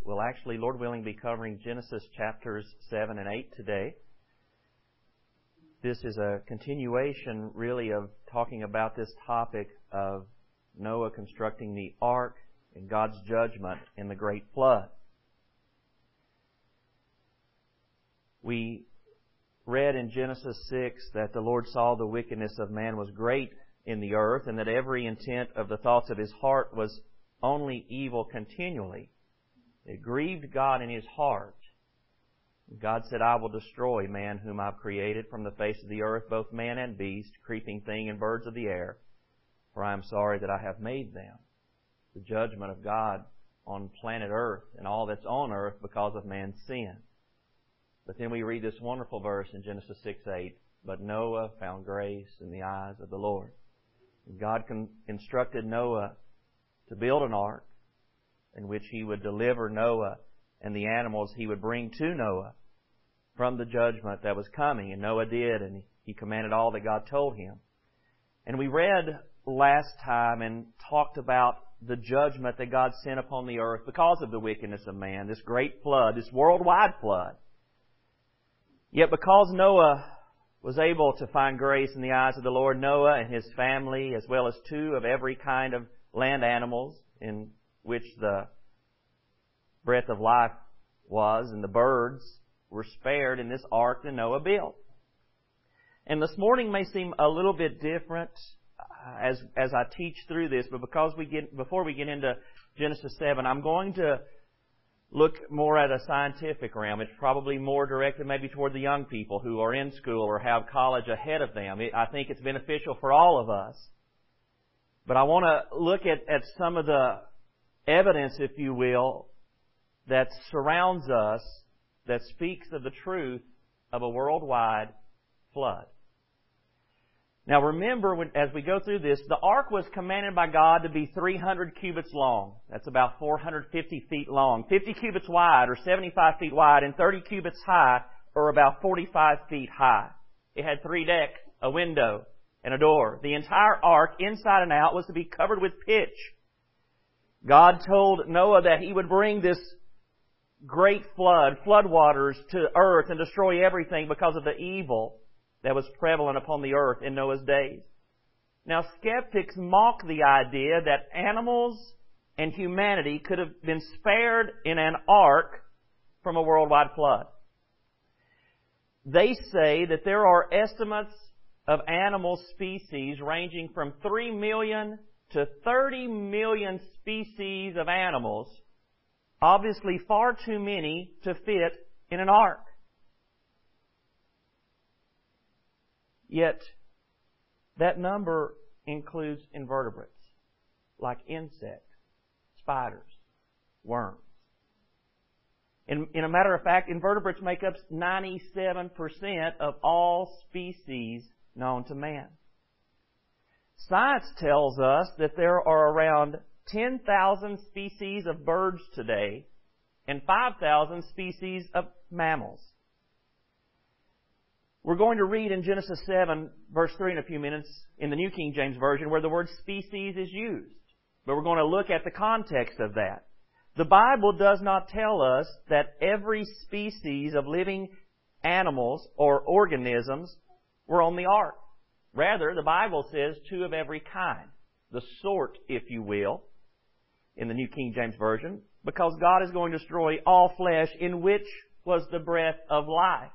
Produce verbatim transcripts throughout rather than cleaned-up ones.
We'll actually, Lord willing, be covering Genesis chapters seven and eight today. This is a continuation, really, of talking about this topic of Noah constructing the ark and God's judgment in the great flood. We read in Genesis six that the Lord saw the wickedness of man was great in the earth, and that every intent of the thoughts of his heart was only evil continually. It grieved God in His heart. God said, I will destroy man whom I've created from the face of the earth, both man and beast, creeping thing and birds of the air, for I am sorry that I have made them. The judgment of God on planet earth and all that's on earth because of man's sin. But then we read this wonderful verse in Genesis six eight, but Noah found grace in the eyes of the Lord. And God con- instructed Noah to build an ark in which he would deliver Noah and the animals he would bring to Noah from the judgment that was coming. And Noah did, and he commanded all that God told him. And we read last time and talked about the judgment that God sent upon the earth because of the wickedness of man, this great flood, this worldwide flood. Yet because Noah was able to find grace in the eyes of the Lord, Noah and his family, as well as two of every kind of land animals in which the breath of life was, and the birds were spared in this ark that Noah built. And this morning may seem a little bit different as as I teach through this, but because we get before we get into Genesis seven, I'm going to look more at a scientific realm. It's probably more directed maybe toward the young people who are in school or have college ahead of them. It, I think it's beneficial for all of us. But I want to look at, at some of the evidence, if you will, that surrounds us, that speaks of the truth of a worldwide flood. Now remember, when, as we go through this, the ark was commanded by God to be three hundred cubits long. That's about four hundred fifty feet long. fifty cubits wide, or seventy-five feet wide, and thirty cubits high, or about forty-five feet high. It had three decks, a window, and a door. The entire ark, inside and out, was to be covered with pitch. God told Noah that He would bring this great flood, floodwaters to earth and destroy everything because of the evil that was prevalent upon the earth in Noah's days. Now, skeptics mock the idea that animals and humanity could have been spared in an ark from a worldwide flood. They say that there are estimates of animal species ranging from three million to thirty million species of animals, obviously far too many to fit in an ark. Yet, that number includes invertebrates, like insects, spiders, worms. In, in a matter of fact, invertebrates make up ninety-seven percent of all species known to man. Science tells us that there are around ten thousand species of birds today and five thousand species of mammals. We're going to read in Genesis seven, verse three in a few minutes in the New King James Version where the word species is used. But we're going to look at the context of that. The Bible does not tell us that every species of living animals or organisms were on the ark. Rather, the Bible says two of every kind. The sort, if you will, in the New King James Version, because God is going to destroy all flesh in which was the breath of life.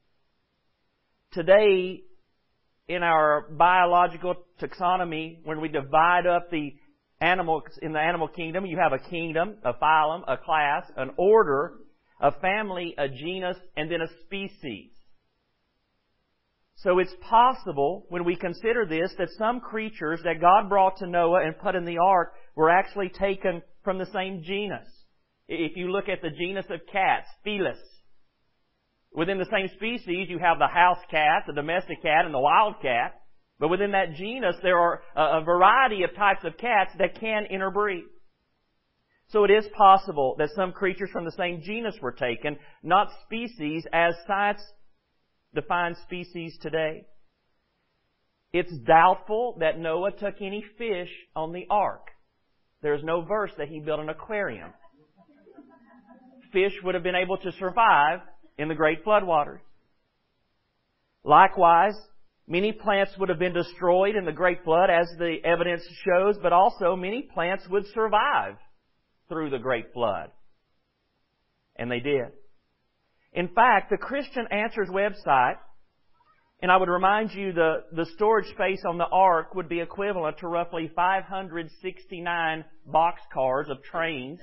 Today, in our biological taxonomy, when we divide up the animals in the animal kingdom, you have a kingdom, a phylum, a class, an order, a family, a genus, and then a species. So it's possible, when we consider this, that some creatures that God brought to Noah and put in the ark were actually taken from the same genus. If you look at the genus of cats, Felis, within the same species you have the house cat, the domestic cat, and the wild cat. But within that genus there are a variety of types of cats that can interbreed. So it is possible that some creatures from the same genus were taken, not species as science defines species today. It's doubtful that Noah took any fish on the ark. There's no verse that he built an aquarium. fish would have been able to survive in the great floodwaters. Likewise, many plants would have been destroyed in the great flood, as the evidence shows, but also many plants would survive through the great flood. And they did. In fact, the Christian Answers website, and I would remind you the, the storage space on the ark would be equivalent to roughly five hundred sixty-nine boxcars of trains.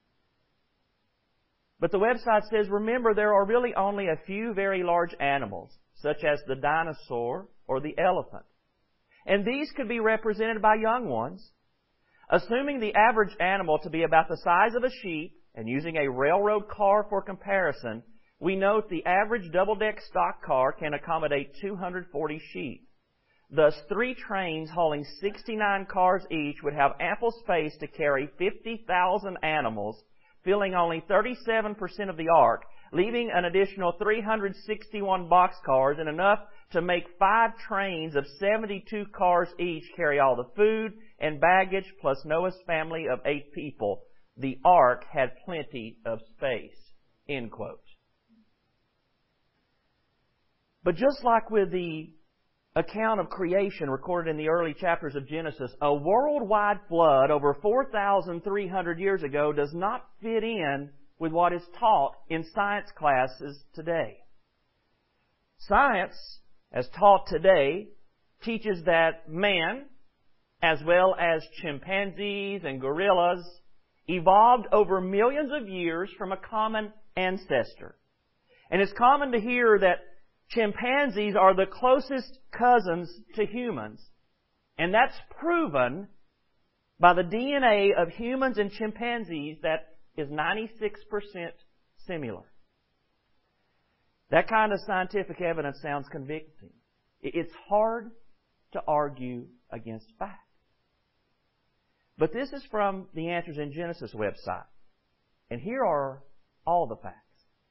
But the website says, remember, there are really only a few very large animals, such as the dinosaur or the elephant. And these could be represented by young ones. Assuming the average animal to be about the size of a sheep, and using a railroad car for comparison, we note the average double-deck stock car can accommodate two hundred forty sheep. Thus, three trains hauling sixty-nine cars each would have ample space to carry fifty thousand animals, filling only thirty-seven percent of the ark, leaving an additional three hundred sixty-one boxcars and enough to make five trains of seventy-two cars each carry all the food and baggage plus Noah's family of eight people. The ark had plenty of space. End quote. But just like with the account of creation recorded in the early chapters of Genesis, a worldwide flood over four thousand three hundred years ago does not fit in with what is taught in science classes today. Science, as taught today, teaches that man, as well as chimpanzees and gorillas, evolved over millions of years from a common ancestor. And it's common to hear that chimpanzees are the closest cousins to humans. And that's proven by the D N A of humans and chimpanzees that is ninety-six percent similar. That kind of scientific evidence sounds convicting. It's hard to argue against fact. But this is from the Answers in Genesis website. And here are all the facts.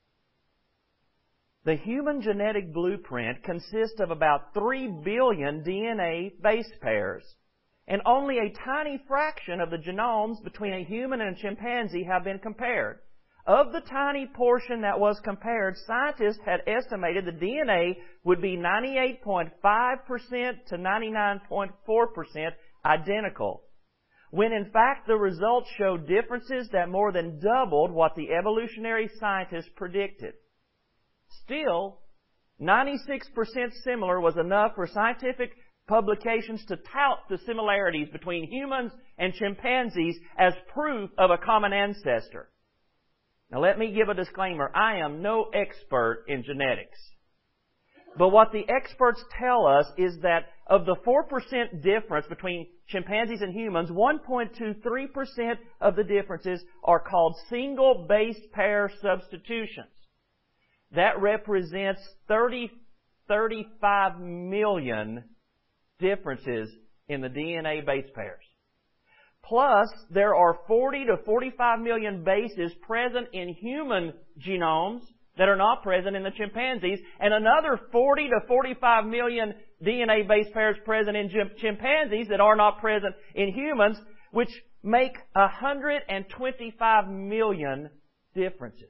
The human genetic blueprint consists of about three billion D N A base pairs. And only a tiny fraction of the genomes between a human and a chimpanzee have been compared. Of the tiny portion that was compared, scientists had estimated the D N A would be ninety-eight point five percent to ninety-nine point four percent identical, when in fact the results showed differences that more than doubled what the evolutionary scientists predicted. Still, ninety-six percent similar was enough for scientific publications to tout the similarities between humans and chimpanzees as proof of a common ancestor. Now let me give a disclaimer. I am no expert in genetics. But what the experts tell us is that of the four percent difference between chimpanzees and humans, one point two three percent of the differences are called single base pair substitutions. That represents thirty, thirty-five million differences in the D N A base pairs. Plus, there are forty to forty-five million bases present in human genomes that are not present in the chimpanzees, and another forty to forty-five million D N A base pairs present in chim- chimpanzees that are not present in humans, which make one hundred twenty-five million differences.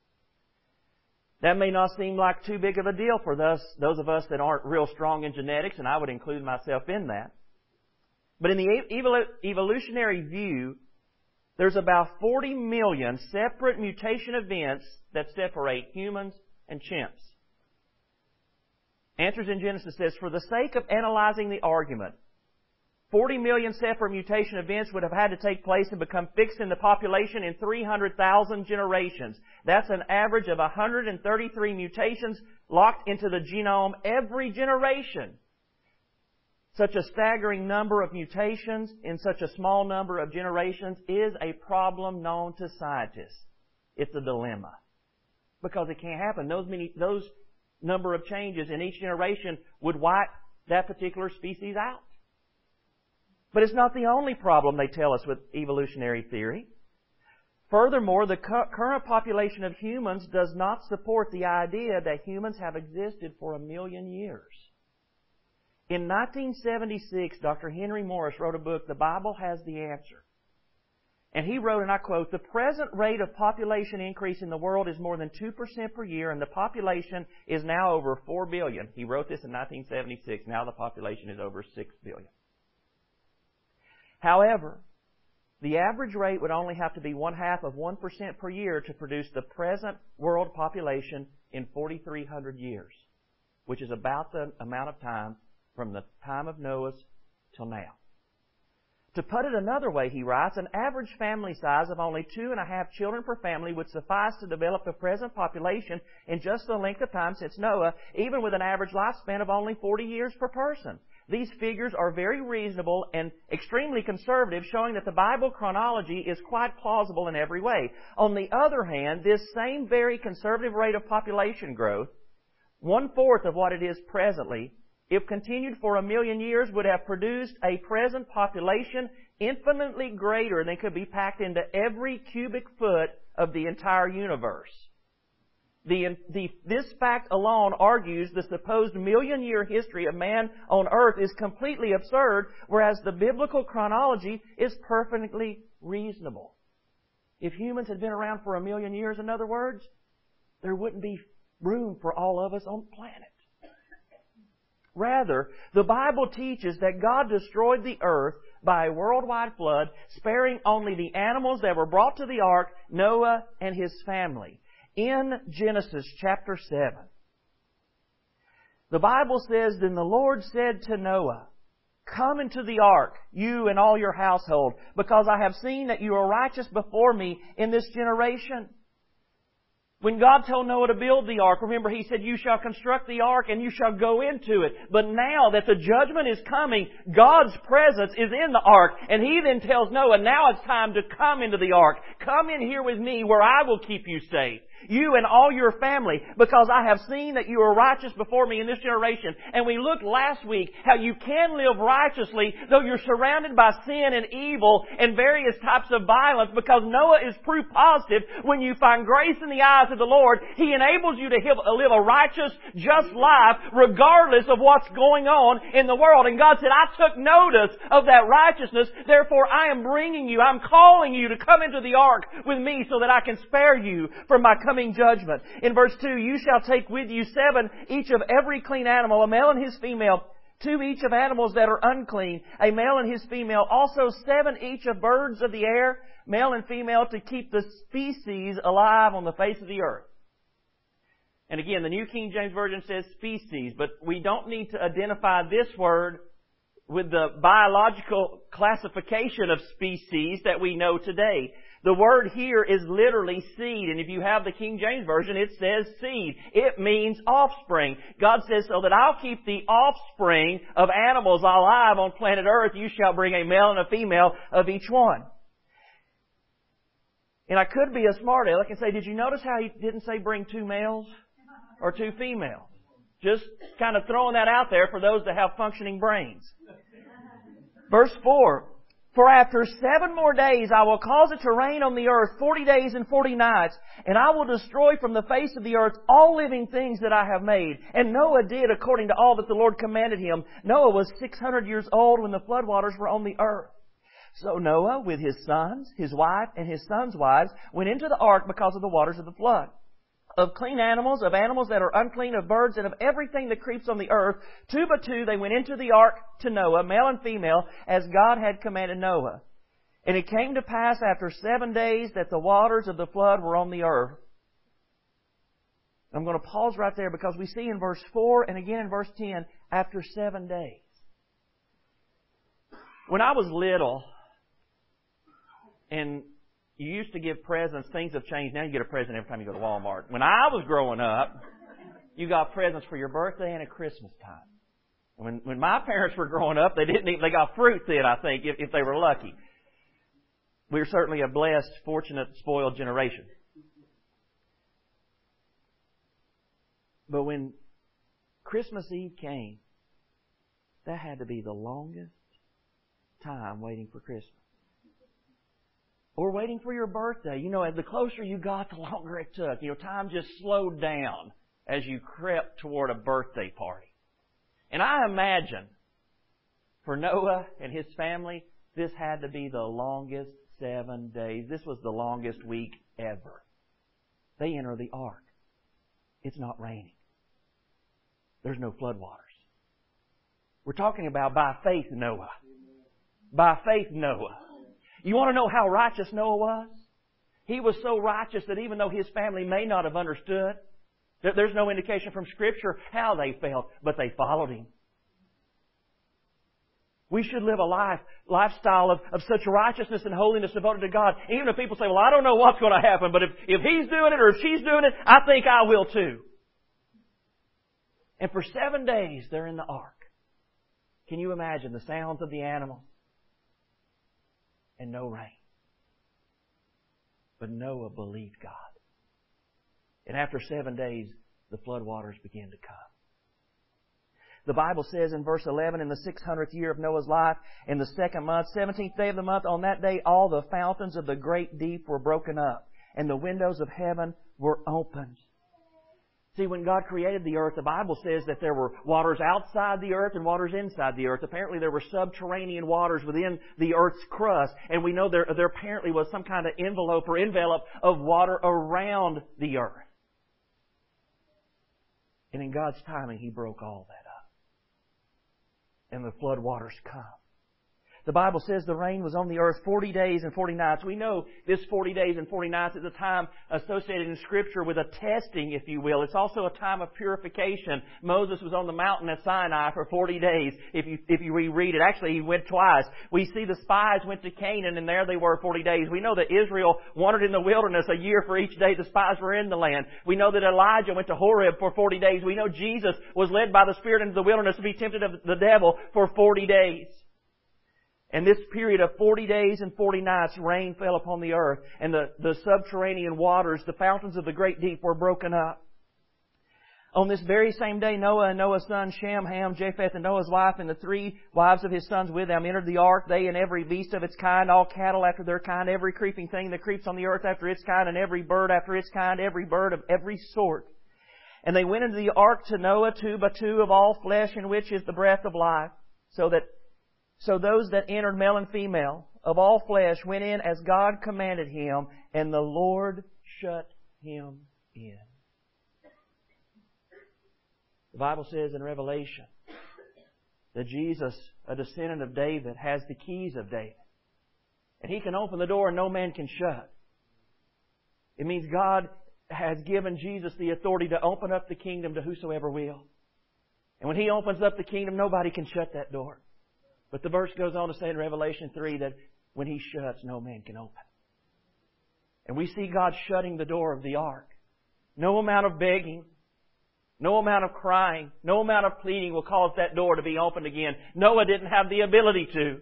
That may not seem like too big of a deal for those, those of us that aren't real strong in genetics, and I would include myself in that. But in the evol- evolutionary view, there's about forty million separate mutation events that separate humans and chimps. Answers in Genesis says, for the sake of analyzing the argument, forty million separate mutation events would have had to take place and become fixed in the population in three hundred thousand generations. That's an average of one hundred thirty-three mutations locked into the genome every generation. Such a staggering number of mutations in such a small number of generations is a problem known to scientists. It's a dilemma. Because it can't happen. Those many, those number of changes in each generation would wipe that particular species out. But it's not the only problem they tell us with evolutionary theory. Furthermore, the cu- current population of humans does not support the idea that humans have existed for a million years. In nineteen seventy-six, Doctor Henry Morris wrote a book, The Bible Has the Answer. And he wrote, and I quote, "The present rate of population increase in the world is more than two percent per year, and the population is now over four billion. He wrote this in nineteen seventy-six. Now the population is over six billion. However, the average rate would only have to be one half of one percent per year to produce the present world population in forty-three hundred years, which is about the amount of time from the time of Noah's till now. To put it another way," he writes, "an average family size of only two and a half children per family would suffice to develop the present population in just the length of time since Noah, even with an average lifespan of only forty years per person. These figures are very reasonable and extremely conservative, showing that the Bible chronology is quite plausible in every way. On the other hand, this same very conservative rate of population growth, one-fourth of what it is presently, if continued for a million years, would have produced a present population infinitely greater than could be packed into every cubic foot of the entire universe. The, the, this fact alone argues the supposed million-year history of man on earth is completely absurd, whereas the biblical chronology is perfectly reasonable." If humans had been around for a million years, in other words, there wouldn't be room for all of us on the planet. Rather, the Bible teaches that God destroyed the earth by a worldwide flood, sparing only the animals that were brought to the ark, Noah and his family. In Genesis chapter seven, the Bible says, "Then the Lord said to Noah, 'Come into the ark, you and all your household, because I have seen that you are righteous before me in this generation.'" When God told Noah to build the ark, remember He said, "You shall construct the ark and you shall go into it." But now that the judgment is coming, God's presence is in the ark. And He then tells Noah, "Now it's time to come into the ark. Come in here with me where I will keep you safe. You and all your family, because I have seen that you are righteous before me in this generation." And we looked last week how you can live righteously though you're surrounded by sin and evil and various types of violence, because Noah is proof positive. When you find grace in the eyes of the Lord, He enables you to live a righteous, just life regardless of what's going on in the world. And God said, "I took notice of that righteousness, therefore I am bringing you, I'm calling you to come into the ark with me so that I can spare you from my coming judgment." In verse two, "You shall take with you seven each of every clean animal, a male and his female, two each of animals that are unclean, a male and his female, also seven each of birds of the air, male and female, to keep the species alive on the face of the earth." And again, the New King James Version says species, but we don't need to identify this word with the biological classification of species that we know today. The word here is literally seed, and if you have the King James Version, it says seed. It means offspring. God says, "So that I'll keep the offspring of animals alive on planet Earth, you shall bring a male and a female of each one." And I could be a smart aleck and say, did you notice how He didn't say bring two males or two females? Just kind of throwing that out there for those that have functioning brains. Verse four, "For after seven more days I will cause it to rain on the earth forty days and forty nights, and I will destroy from the face of the earth all living things that I have made." And Noah did according to all that the Lord commanded him. Noah was six hundred years old when the floodwaters were on the earth. So Noah, with his sons, his wife, and his sons' wives, went into the ark because of the waters of the flood. Of clean animals, of animals that are unclean, of birds, and of everything that creeps on the earth, two by two they went into the ark to Noah, male and female, as God had commanded Noah. And it came to pass after seven days that the waters of the flood were on the earth. I'm going to pause right there because we see in verse four and again in verse ten, after seven days. When I was little, and you used to give presents. Things have changed. Now you get a present every time you go to Walmart. When I was growing up, you got presents for your birthday and at Christmas time. When when my parents were growing up, they didn't even, they got fruit then, I think, if, if they were lucky. We were certainly a blessed, fortunate, spoiled generation. But when Christmas Eve came, that had to be the longest time waiting for Christmas. Or waiting for your birthday. You know, the closer you got, the longer it took. You know, time just slowed down as you crept toward a birthday party. And I imagine for Noah and his family, this had to be the longest seven days. This was the longest week ever. They enter the ark. It's not raining. There's no floodwaters. We're talking about by faith Noah. By faith Noah. You want to know how righteous Noah was? He was so righteous that even though his family may not have understood, there's no indication from Scripture how they felt, but they followed him. We should live a life, lifestyle of, of such righteousness and holiness devoted to God. Even if people say, well, I don't know what's going to happen, but if, if he's doing it or if she's doing it, I think I will too. And for seven days, they're in the ark. Can you imagine the sounds of the animals? And no rain. But Noah believed God. And after seven days, the floodwaters began to come. The Bible says in verse eleven, in the six hundredth year of Noah's life, in the second month, seventeenth day of the month, on that day all the fountains of the great deep were broken up, and the windows of heaven were opened. See, when God created the earth, the Bible says that there were waters outside the earth and waters inside the earth. Apparently there were subterranean waters within the earth's crust, and we know there, there apparently was some kind of envelope or envelope of water around the earth. And in God's timing, He broke all that up. And the flood waters come. The Bible says the rain was on the earth forty days and forty nights. We know this forty days and forty nights is a time associated in Scripture with a testing, if you will. It's also a time of purification. Moses was on the mountain at Sinai for forty days. If you, if you reread it, actually he went twice. We see the spies went to Canaan and there they were forty days. We know that Israel wandered in the wilderness a year for each day the spies were in the land. We know that Elijah went to Horeb for forty days. We know Jesus was led by the Spirit into the wilderness to be tempted of the devil for forty days. And this period of forty days and forty nights, rain fell upon the earth, and the, the subterranean waters, the fountains of the great deep, were broken up. On this very same day, Noah and Noah's sons, Shem, Ham, Japheth, and Noah's wife, and the three wives of his sons with them entered the ark, they and every beast of its kind, all cattle after their kind, every creeping thing that creeps on the earth after its kind, and every bird after its kind, every bird of every sort. And they went into the ark to Noah, two by two of all flesh, in which is the breath of life, so that So those that entered, male and female, of all flesh, went in as God commanded him, and the Lord shut him in. The Bible says in Revelation that Jesus, a descendant of David, has the keys of David. And He can open the door and no man can shut. It means God has given Jesus the authority to open up the kingdom to whosoever will. And when He opens up the kingdom, nobody can shut that door. But the verse goes on to say in Revelation three that when He shuts, no man can open. And we see God shutting the door of the ark. No amount of begging, no amount of crying, no amount of pleading will cause that door to be opened again. Noah didn't have the ability to.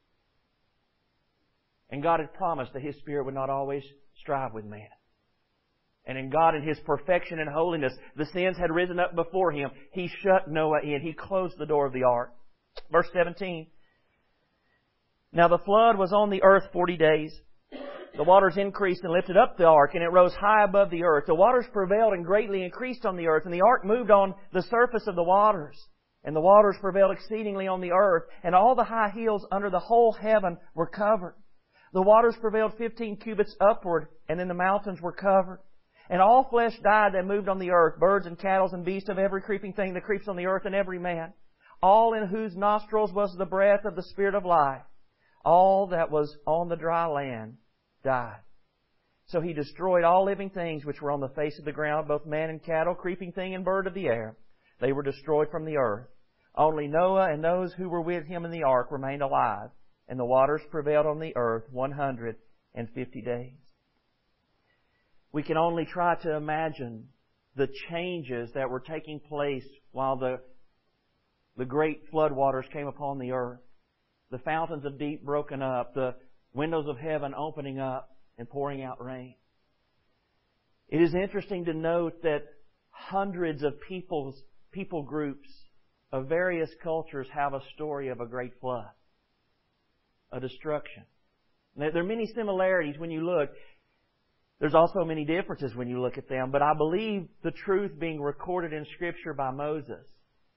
And God had promised that His Spirit would not always strive with man. And in God, in His perfection and holiness, the sins had risen up before Him. He shut Noah in. He closed the door of the ark. Verse seventeen. Now the flood was on the earth forty days. The waters increased and lifted up the ark, and it rose high above the earth. The waters prevailed and greatly increased on the earth, and the ark moved on the surface of the waters. And the waters prevailed exceedingly on the earth, and all the high hills under the whole heaven were covered. The waters prevailed fifteen cubits upward, and then the mountains were covered. And all flesh died that moved on the earth, birds and cattle and beasts of every creeping thing that creeps on the earth, and every man, all in whose nostrils was the breath of the Spirit of life. All that was on the dry land died. So He destroyed all living things which were on the face of the ground, both man and cattle, creeping thing and bird of the air. They were destroyed from the earth. Only Noah and those who were with him in the ark remained alive, and the waters prevailed on the earth one hundred fifty days. We can only try to imagine the changes that were taking place while the The great floodwaters came upon the earth. The fountains of deep broken up. The windows of heaven opening up and pouring out rain. It is interesting to note that hundreds of people's, people groups of various cultures have a story of a great flood. A destruction. Now, there are many similarities when you look. There's also many differences when you look at them. But I believe the truth being recorded in Scripture by Moses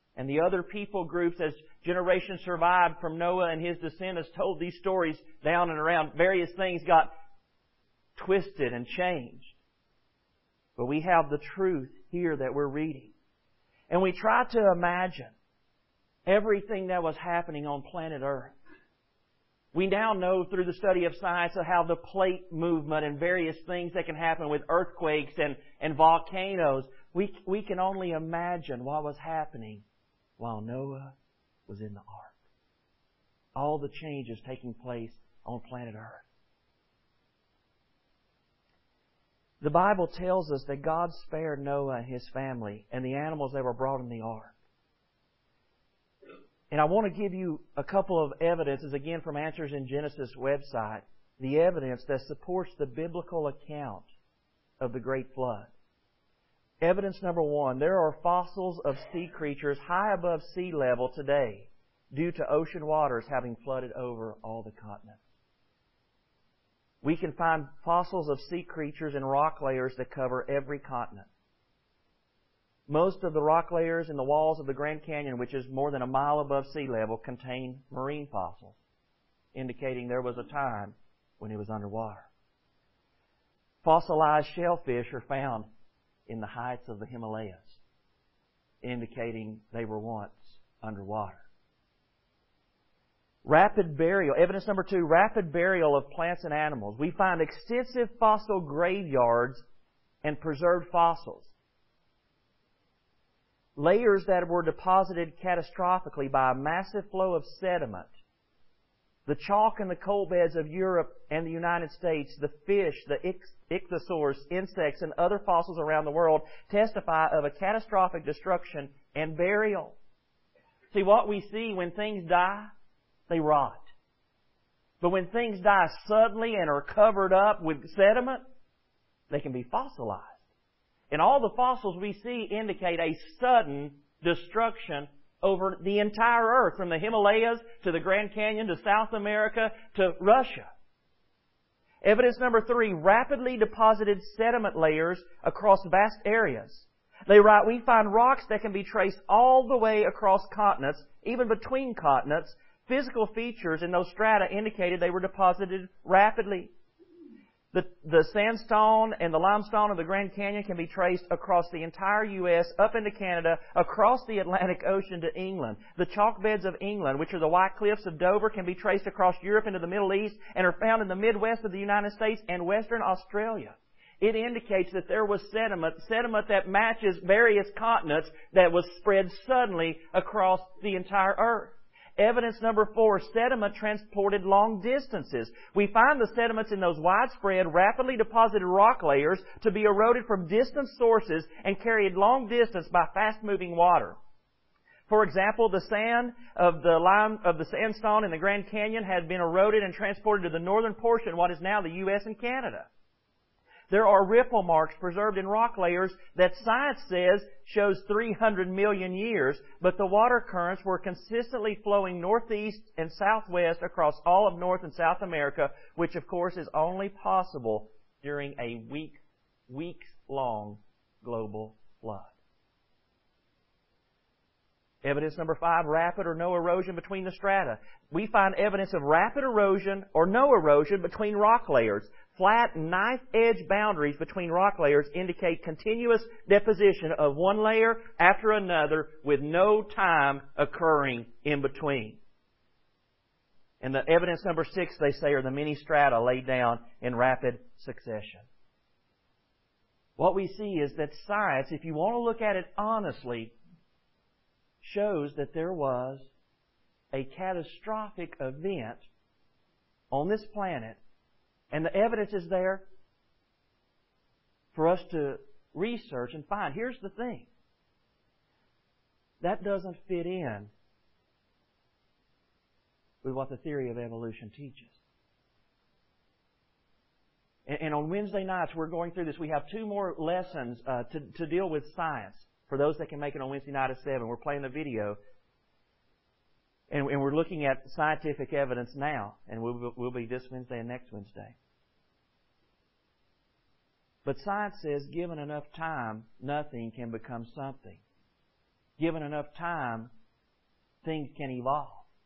And the other people groups, as generations survived from Noah and his descendants, told these stories down and around. Various things got twisted and changed. But we have the truth here that we're reading. And we try to imagine everything that was happening on planet Earth. We now know through the study of science of how the plate movement and various things that can happen with earthquakes and, and volcanoes. We, we can only imagine what was happening while Noah was in the ark. All the changes taking place on planet Earth. The Bible tells us that God spared Noah and his family and the animals that were brought in the ark. And I want to give you a couple of evidences, again from Answers in Genesis website, the evidence that supports the biblical account of the Great Flood. Evidence number one, there are fossils of sea creatures high above sea level today due to ocean waters having flooded over all the continents. We can find fossils of sea creatures in rock layers that cover every continent. Most of the rock layers in the walls of the Grand Canyon, which is more than a mile above sea level, contain marine fossils, indicating there was a time when it was underwater. Fossilized shellfish are found in the heights of the Himalayas, indicating they were once underwater. Rapid burial. Evidence number two, rapid burial of plants and animals. We find extensive fossil graveyards and preserved fossils. Layers that were deposited catastrophically by a massive flow of sediment. The chalk in the coal beds of Europe and the United States, the fish, the ichthyosaurs, insects, and other fossils around the world testify of a catastrophic destruction and burial. See, what we see when things die, they rot. But when things die suddenly and are covered up with sediment, they can be fossilized. And all the fossils we see indicate a sudden destruction over the entire earth, from the Himalayas to the Grand Canyon to South America to Russia. Evidence number three, rapidly deposited sediment layers across vast areas. They write, we find rocks that can be traced all the way across continents, even between continents. Physical features in those strata indicated they were deposited rapidly. The, the sandstone and the limestone of the Grand Canyon can be traced across the entire U S, up into Canada, across the Atlantic Ocean to England. The chalk beds of England, which are the white cliffs of Dover, can be traced across Europe into the Middle East and are found in the Midwest of the United States and Western Australia. It indicates that there was sediment, sediment that matches various continents that was spread suddenly across the entire earth. Evidence number four, sediment transported long distances. We find the sediments in those widespread, rapidly deposited rock layers to be eroded from distant sources and carried long distance by fast-moving water. For example, the sand of the lime, of the sandstone in the Grand Canyon had been eroded and transported to the northern portion, what is now the U S and Canada. There are ripple marks preserved in rock layers that science says shows three hundred million years, but the water currents were consistently flowing northeast and southwest across all of North and South America, which of course is only possible during a week, weeks-long global flood. Evidence number five, rapid or no erosion between the strata. We find evidence of rapid erosion or no erosion between rock layers. Flat knife-edge boundaries between rock layers indicate continuous deposition of one layer after another with no time occurring in between. And the evidence number six, they say, are the many strata laid down in rapid succession. What we see is that science, if you want to look at it honestly, shows that there was a catastrophic event on this planet. And the evidence is there for us to research and find. Here's the thing. That doesn't fit in with what the theory of evolution teaches. And, and on Wednesday nights, we're going through this. We have two more lessons uh, to, to deal with science. For those that can make it on Wednesday night at seven, we're playing the video. And, and we're looking at scientific evidence now. And we'll, we'll be this Wednesday and next Wednesday. But science says, given enough time, nothing can become something. given enough time, things can evolve.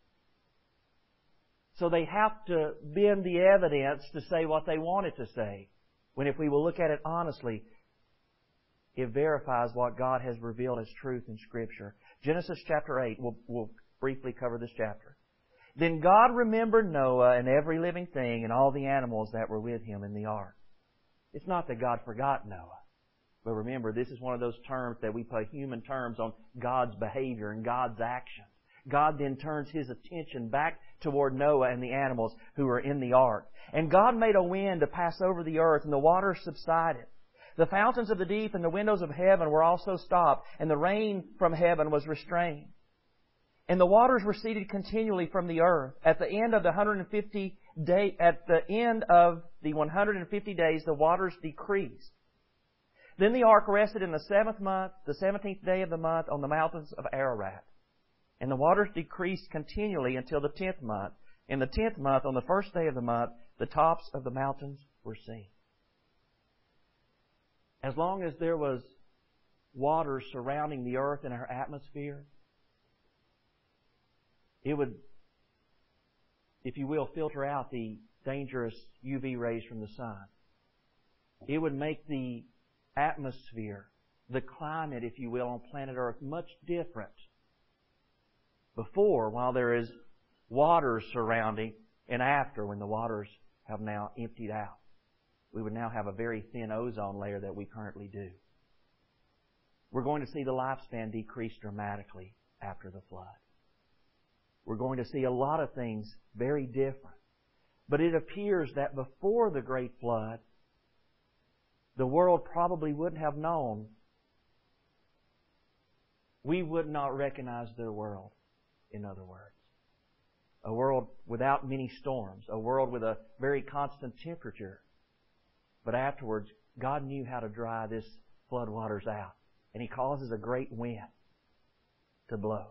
So they have to bend the evidence to say what they want it to say. When if we will look at it honestly, it verifies what God has revealed as truth in Scripture. Genesis chapter eight, we'll, we'll briefly cover this chapter. Then God remembered Noah and every living thing and all the animals that were with him in the ark. It's not that God forgot Noah. But remember, this is one of those terms that we put human terms on God's behavior and God's actions. God then turns His attention back toward Noah and the animals who were in the ark. And God made a wind to pass over the earth, and the waters subsided. The fountains of the deep and the windows of heaven were also stopped, and the rain from heaven was restrained. And the waters receded continually from the earth. At the end of the one hundred fifty day, at the end of the one hundred fifty days, the waters decreased. Then the ark rested in the seventh month, the seventeenth day of the month, on the mountains of Ararat. And the waters decreased continually until the tenth month. In the tenth month, on the first day of the month, the tops of the mountains were seen. As long as there was water surrounding the earth and our atmosphere, it would, if you will, filter out the dangerous U V rays from the sun. It would make the atmosphere, the climate, if you will, on planet Earth much different. Before, while there is water surrounding, and after, when the waters have now emptied out. We would now have a very thin ozone layer that we currently do. We're going to see the lifespan decrease dramatically after the flood. We're going to see a lot of things very different. But it appears that before the great flood, the world probably wouldn't have known. We would not recognize their world, in other words. A world without many storms. A world with a very constant temperature. But afterwards, God knew how to dry this flood waters out. And He causes a great wind to blow.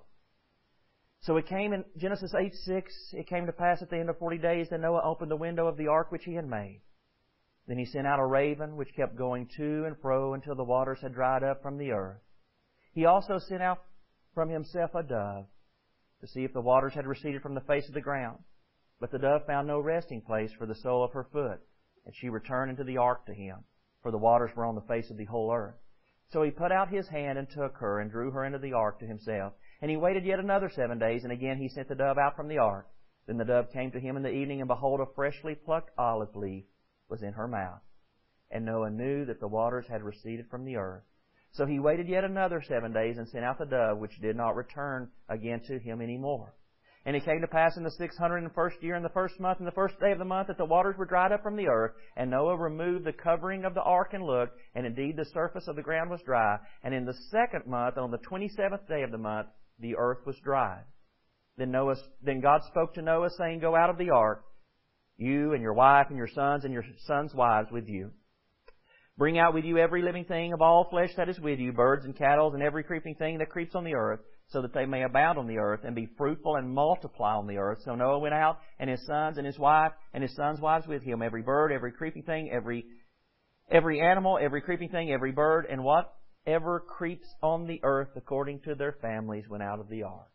So it came in Genesis eight six, it came to pass at the end of forty days that Noah opened the window of the ark which he had made. Then he sent out a raven which kept going to and fro until the waters had dried up from the earth. He also sent out from himself a dove to see if the waters had receded from the face of the ground. But the dove found no resting place for the sole of her foot, and she returned into the ark to him, for the waters were on the face of the whole earth. So he put out his hand and took her and drew her into the ark to himself. And he waited yet another seven days, and again he sent the dove out from the ark. Then the dove came to him in the evening, and behold, a freshly plucked olive leaf was in her mouth. And Noah knew that the waters had receded from the earth. So he waited yet another seven days, and sent out the dove, which did not return again to him any more. And it came to pass in the six hundred and first year, in the first month, in the first day of the month, that the waters were dried up from the earth. And Noah removed the covering of the ark and looked, and indeed the surface of the ground was dry. And in the second month, on the twenty-seventh day of the month, the earth was dried. Then Noah, then God spoke to Noah, saying, Go out of the ark, you and your wife and your sons and your sons' wives with you. Bring out with you every living thing of all flesh that is with you, birds and cattle, and every creeping thing that creeps on the earth, so that they may abound on the earth, and be fruitful and multiply on the earth. So Noah went out, and his sons and his wife and his sons' wives with him, every bird, every creeping thing, every every animal, every creeping thing, every bird, and whatever creeps on the earth according to their families went out of the ark.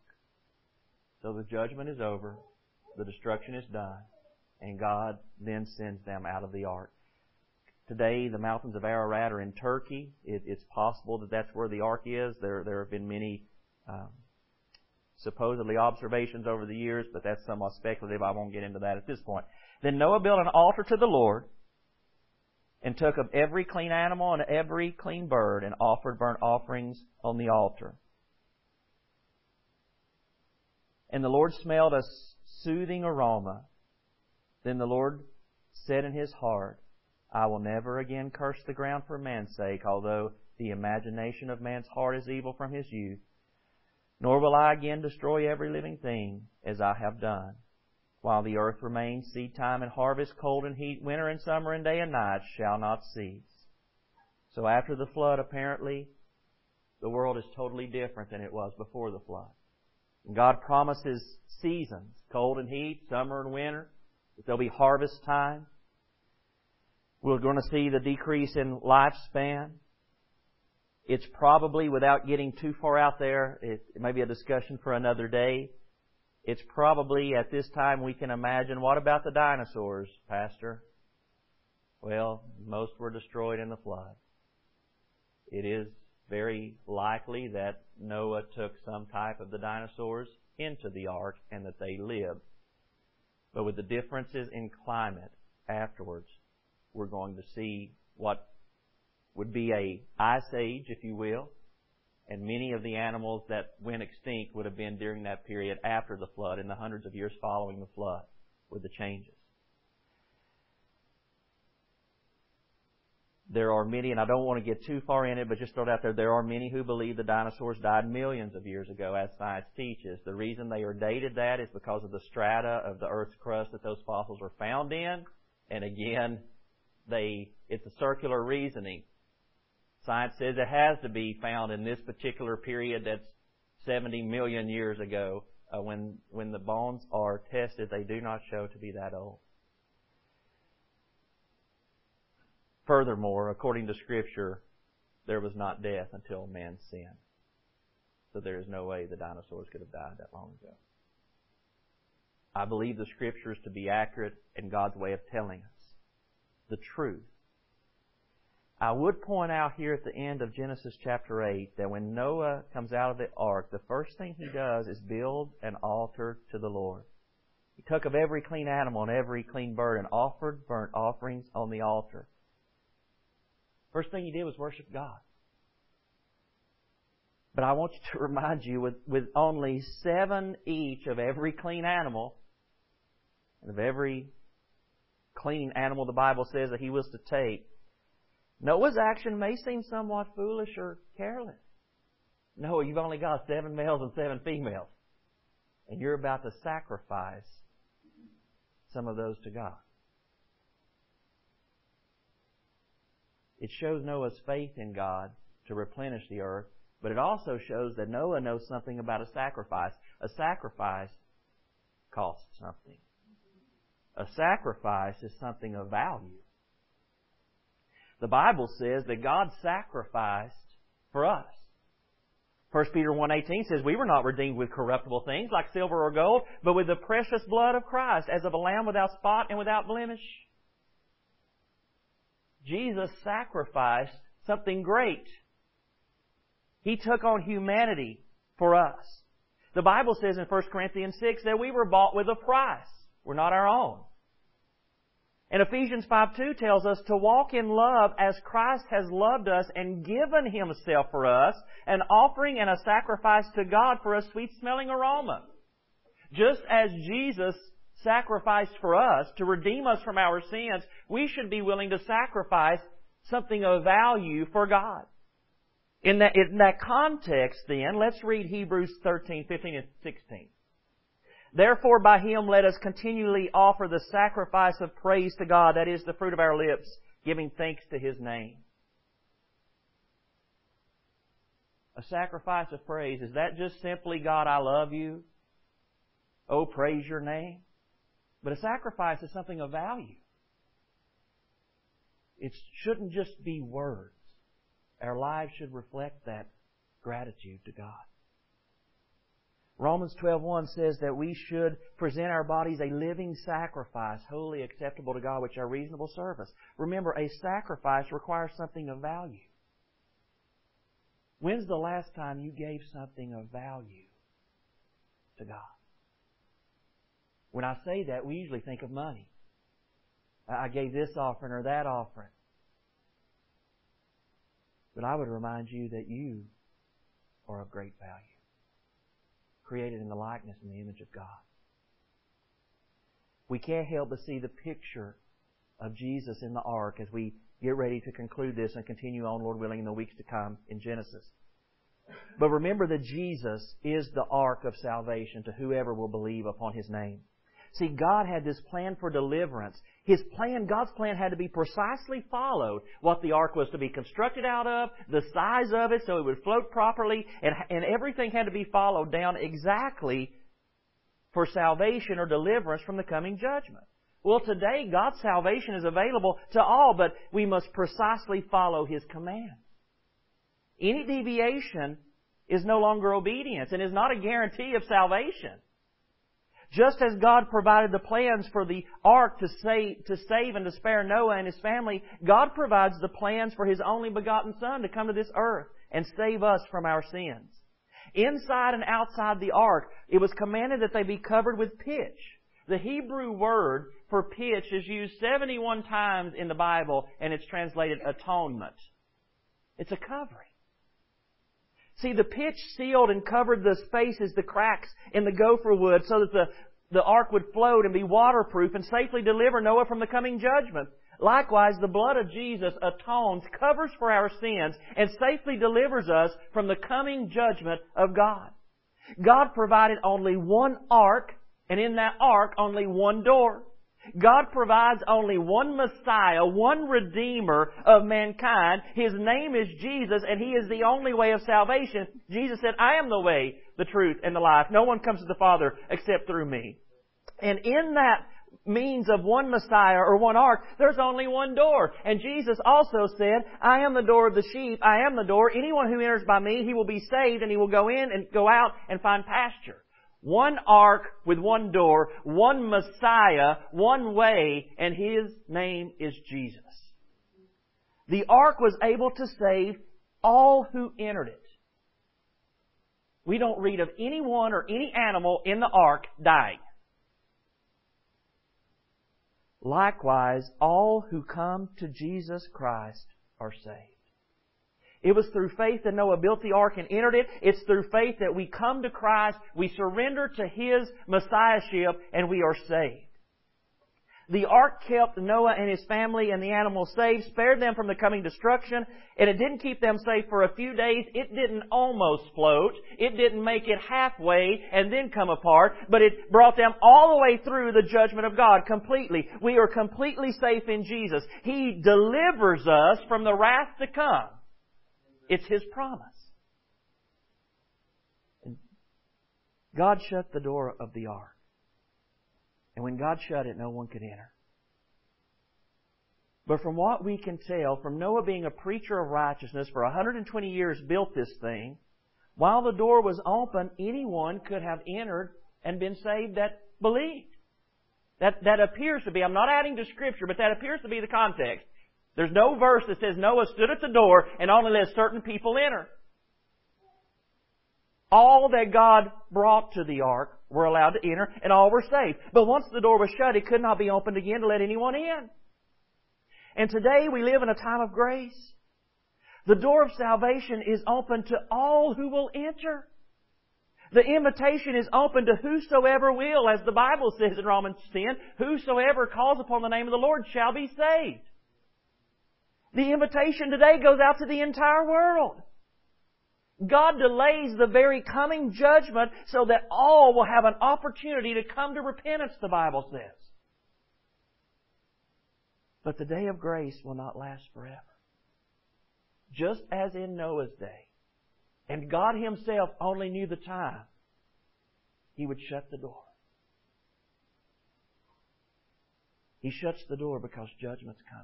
So the judgment is over, the destruction is done, and God then sends them out of the ark. Today, the mountains of Ararat are in Turkey. It, it's possible that that's where the ark is. There, there have been many um, supposedly observations over the years, but that's somewhat speculative. I won't get into that at this point. Then Noah built an altar to the Lord, and took of every clean animal and every clean bird, and offered burnt offerings on the altar. And the Lord smelled a soothing aroma. Then the Lord said in His heart, I will never again curse the ground for man's sake, although the imagination of man's heart is evil from his youth. Nor will I again destroy every living thing, as I have done. While the earth remains, seed time and harvest, cold and heat, winter and summer, and day and night shall not cease. So after the flood, apparently, the world is totally different than it was before the flood. And God promises seasons, cold and heat, summer and winter, that there'll be harvest time. We're going to see the decrease in lifespan. It's probably, without getting too far out there, it, it may be a discussion for another day. It's probably, at this time, we can imagine, what about the dinosaurs, Pastor? Well, most were destroyed in the flood. It is very likely that Noah took some type of the dinosaurs into the ark and that they lived. But with the differences in climate afterwards, we're going to see what would be a ice age, if you will, and many of the animals that went extinct would have been during that period after the flood, in the hundreds of years following the flood, with the changes. There are many, and I don't want to get too far in it, but just throw it out there, there are many who believe the dinosaurs died millions of years ago, as science teaches. The reason they are dated that is because of the strata of the Earth's crust that those fossils are found in. And again, they it's a circular reasoning. Science says it has to be found in this particular period that's seventy million years ago. Uh, when when the bones are tested, they do not show to be that old. Furthermore, according to Scripture, there was not death until man sinned. So there is no way the dinosaurs could have died that long ago. I believe the Scriptures to be accurate in God's way of telling us the truth. I would point out here at the end of Genesis chapter eight that when Noah comes out of the ark, the first thing he does is build an altar to the Lord. He took of every clean animal and every clean bird and offered burnt offerings on the altar. First thing he did was worship God. But I want you to remind you, with, with only seven each of every clean animal, and of every clean animal the Bible says that he was to take, Noah's action may seem somewhat foolish or careless. No, you've only got seven males and seven females. And you're about to sacrifice some of those to God. It shows Noah's faith in God to replenish the earth, but it also shows that Noah knows something about a sacrifice. A sacrifice costs something. A sacrifice is something of value. The Bible says that God sacrificed for us. First Peter one eighteen says, we were not redeemed with corruptible things like silver or gold, but with the precious blood of Christ, as of a lamb without spot and without blemish. Jesus sacrificed something great. He took on humanity for us. The Bible says in First Corinthians six that we were bought with a price. We're not our own. And Ephesians five two tells us to walk in love as Christ has loved us and given Himself for us, an offering and a sacrifice to God for a sweet-smelling aroma. Just as Jesus sacrificed for us to redeem us from our sins, we should be willing to sacrifice something of value for God. In that, in that context, then, let's read Hebrews thirteen, fifteen, and sixteen. Therefore, by Him let us continually offer the sacrifice of praise to God, that is the fruit of our lips, giving thanks to His name. A sacrifice of praise, is that just simply, God, I love you? Oh, praise your name? But a sacrifice is something of value. It shouldn't just be words. Our lives should reflect that gratitude to God. Romans twelve one says that we should present our bodies a living sacrifice, wholly acceptable to God, which is our reasonable service. Remember, a sacrifice requires something of value. When's the last time you gave something of value to God? When I say that, we usually think of money. I gave this offering or that offering. But I would remind you that you are of great value, created in the likeness and the image of God. We can't help but see the picture of Jesus in the ark as we get ready to conclude this and continue on, Lord willing, in the weeks to come in Genesis. But remember that Jesus is the ark of salvation to whoever will believe upon His name. See, God had this plan for deliverance. His plan, God's plan had to be precisely followed. What the ark was to be constructed out of, the size of it so it would float properly, and, and everything had to be followed down exactly for salvation or deliverance from the coming judgment. Well, today, God's salvation is available to all, but we must precisely follow His command. Any deviation is no longer obedience and is not a guarantee of salvation. Just as God provided the plans for the ark to save, to save and to spare Noah and his family, God provides the plans for His only begotten Son to come to this earth and save us from our sins. Inside and outside the ark, it was commanded that they be covered with pitch. The Hebrew word for pitch is used seventy-one times in the Bible, and it's translated atonement. It's a covering. See, the pitch sealed and covered the spaces, the cracks in the gopher wood, so that the, the ark would float and be waterproof and safely deliver Noah from the coming judgment. Likewise, the blood of Jesus atones, covers for our sins, and safely delivers us from the coming judgment of God. God provided only one ark, and in that ark only one door. God provides only one Messiah, one Redeemer of mankind. His name is Jesus, and He is the only way of salvation. Jesus said, I am the way, the truth, and the life. No one comes to the Father except through Me. And in that means of one Messiah or one ark, there's only one door. And Jesus also said, I am the door of the sheep. I am the door. Anyone who enters by Me, he will be saved, and he will go in and go out and find pasture. One ark with one door, one Messiah, one way, and His name is Jesus. The ark was able to save all who entered it. We don't read of anyone or any animal in the ark dying. Likewise, all who come to Jesus Christ are saved. It was through faith that Noah built the ark and entered it. It's through faith that we come to Christ, we surrender to His Messiahship, and we are saved. The ark kept Noah and his family and the animals safe, spared them from the coming destruction, and it didn't keep them safe for a few days. It didn't almost float. It didn't make it halfway and then come apart, but it brought them all the way through the judgment of God completely. We are completely safe in Jesus. He delivers us from the wrath to come. It's His promise. And God shut the door of the ark. And when God shut it, no one could enter. But from what we can tell, from Noah being a preacher of righteousness for one hundred twenty years built this thing, while the door was open, anyone could have entered and been saved that believed. That, that appears to be, I'm not adding to Scripture, but that appears to be the context. There's no verse that says Noah stood at the door and only let certain people enter. All that God brought to the ark were allowed to enter, and all were saved. But once the door was shut, it could not be opened again to let anyone in. And today we live in a time of grace. The door of salvation is open to all who will enter. The invitation is open to whosoever will, as the Bible says in Romans ten, whosoever calls upon the name of the Lord shall be saved. The invitation today goes out to the entire world. God delays the very coming judgment so that all will have an opportunity to come to repentance, the Bible says. But the day of grace will not last forever. Just as in Noah's day. And God Himself only knew the time He would shut the door. He shuts the door because judgment's coming.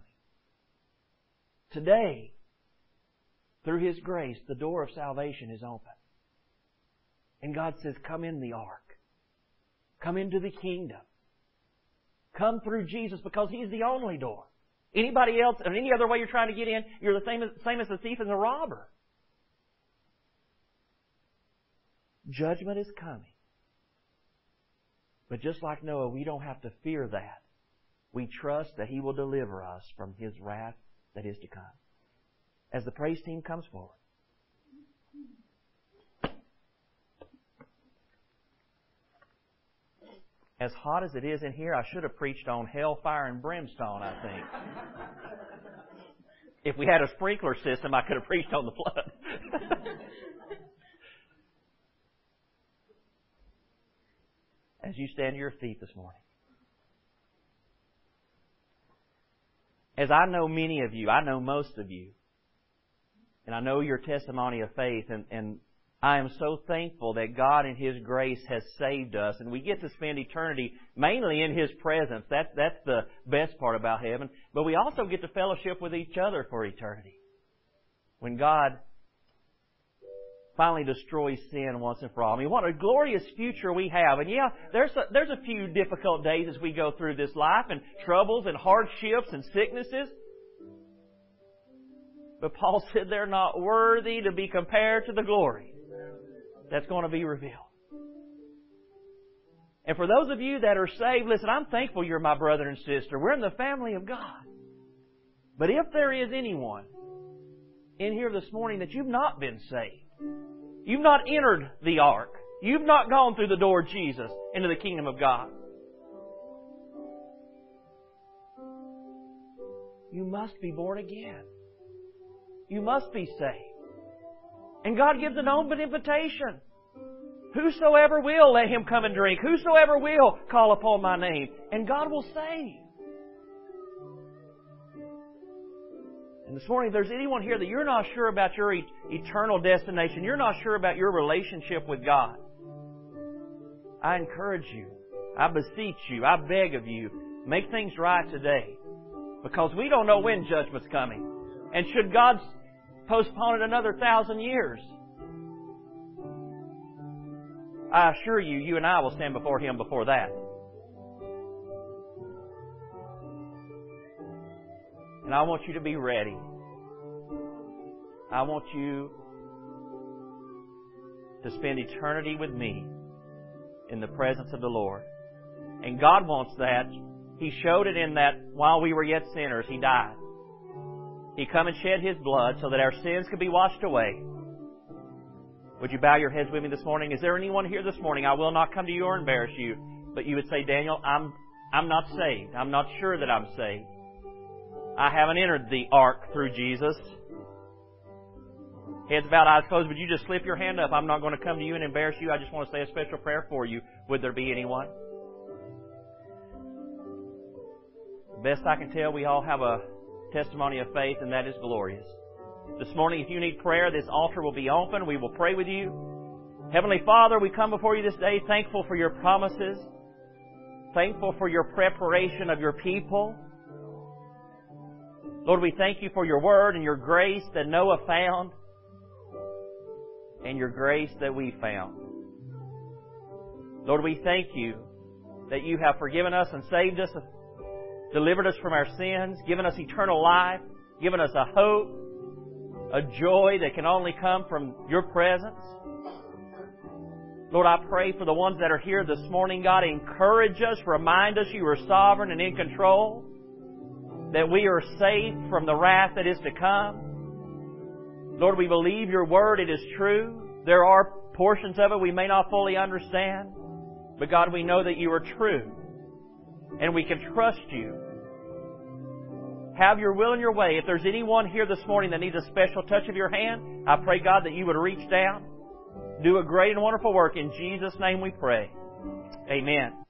Today, through His grace, the door of salvation is open. And God says, come in the ark. Come into the kingdom. Come through Jesus because He's the only door. Anybody else, or any other way you're trying to get in, you're the same as, same as the thief and the robber. Judgment is coming. But just like Noah, we don't have to fear that. We trust that He will deliver us from His wrath that is to come. As the praise team comes forward. As hot as it is in here, I should have preached on hellfire and brimstone, I think. If we had a sprinkler system, I could have preached on the flood. As you stand to your feet this morning. As I know many of you, I know most of you, and I know your testimony of faith, and, and I am so thankful that God in His grace has saved us, and we get to spend eternity mainly in His presence. That, that's the best part about heaven. But we also get to fellowship with each other for eternity. When God finally destroys sin once and for all. I mean, what a glorious future we have. And yeah, there's a, there's a few difficult days as we go through this life, and troubles and hardships and sicknesses. But Paul said they're not worthy to be compared to the glory that's going to be revealed. And for those of you that are saved, listen, I'm thankful you're my brother and sister. We're in the family of God. But if there is anyone in here this morning that you've not been saved, you've not entered the ark, you've not gone through the door of Jesus into the kingdom of God, you must be born again. You must be saved. And God gives an open invitation. Whosoever will, let him come and drink. Whosoever will, call upon my name. And God will save. And this morning, if there's anyone here that you're not sure about your e- eternal destination, you're not sure about your relationship with God, I encourage you, I beseech you, I beg of you, make things right today. Because we don't know when judgment's coming. And should God postpone it another thousand years, I assure you, you and I will stand before Him before that. And I want you to be ready. I want you to spend eternity with me in the presence of the Lord. And God wants that. He showed it in that while we were yet sinners, He died. He come and shed His blood so that our sins could be washed away. Would you bow your heads with me this morning? Is there anyone here this morning? I will not come to you or embarrass you, but you would say, Daniel, I'm I'm not saved. I'm not sure that I'm saved. I haven't entered the ark through Jesus. Heads bowed, eyes closed. Would you just slip your hand up? I'm not going to come to you and embarrass you. I just want to say a special prayer for you. Would there be anyone? Best I can tell, we all have a testimony of faith, and that is glorious. This morning, if you need prayer, this altar will be open. We will pray with you. Heavenly Father, we come before you this day thankful for your promises, thankful for your preparation of your people. Lord, we thank you for your word and your grace that Noah found and your grace that we found. Lord, we thank you that you have forgiven us and saved us, delivered us from our sins, given us eternal life, given us a hope, a joy that can only come from your presence. Lord, I pray for the ones that are here this morning, God, encourage us, remind us you are sovereign and in control, that we are saved from the wrath that is to come. Lord, we believe your word, it is true. There are portions of it we may not fully understand, but God, we know that you are true, and we can trust you. Have your will and your way. If there's anyone here this morning that needs a special touch of your hand, I pray, God, that you would reach down, do a great and wonderful work. In Jesus' name we pray. Amen.